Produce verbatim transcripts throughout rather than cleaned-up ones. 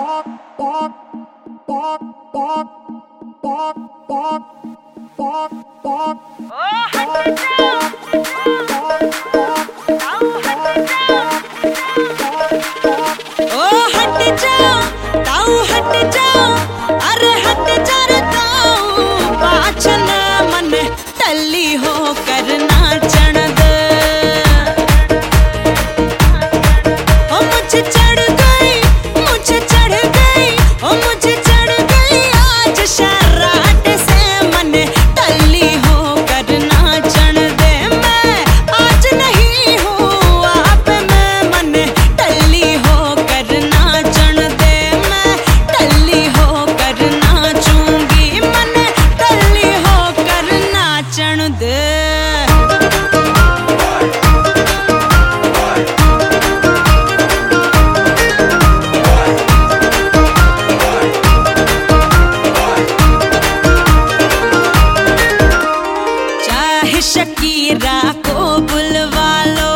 Shakira को बुलवा लो,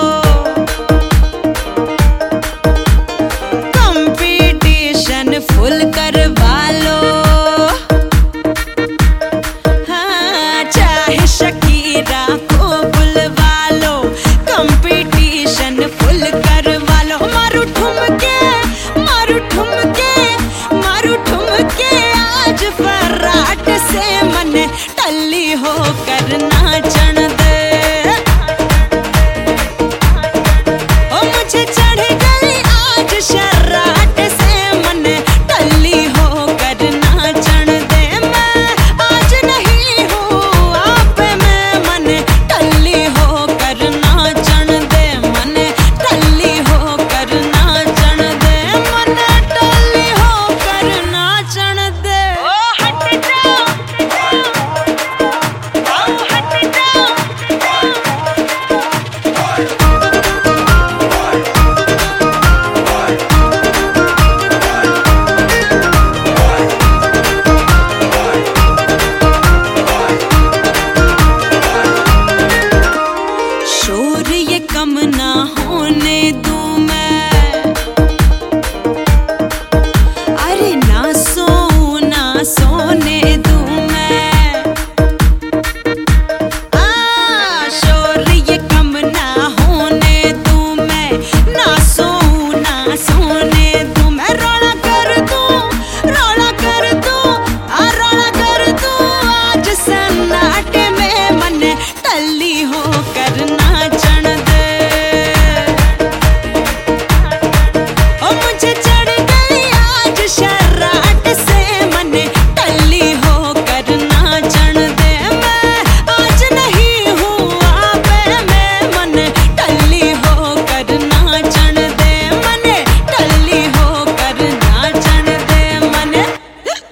competition full करवा लो। हाँ, चाहे शकीरा को बुलवा लो, कंपटीशन फुल करवा लो। मारू ठुमके, मारू ठुमके, मारू ठुमके, आज फर्राट से मन टल्ली हो करना चढ़ दे। ओ मुझे चढ़ गई आज शर्राट से मन टल्ली हो करना चढ़ दे। मैं आज नहीं हूँ आप में मन टल्ली हो करना चढ़ दे। मन टल्ली हो करना चढ़ दे। मन टल्ली हो करना चढ़ दे। ओ हट जा, शोर ये कम ना होने दूं मैं, अरे ना सोऊं ना सोने दूं मैं। आ शोर ये कम ना होने दूं मैं, ना सोऊं ना सोने दूं मैं। रोना कर दूं, रोना कर दूं, आ रोना कर दूं आज सन्नाटे में मन टल्ली हो करना चढ़ दे। ओ मुझे चढ़ गई आज शर्राट से मन टल्ली हो करना चढ़ दे। मैं आज नहीं हूँ आप में मन टल्ली हो करना चढ़ दे। मन टल्ली हो करना चढ़ दे। मन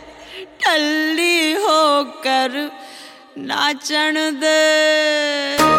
टल्ली हो कर नाचण दे।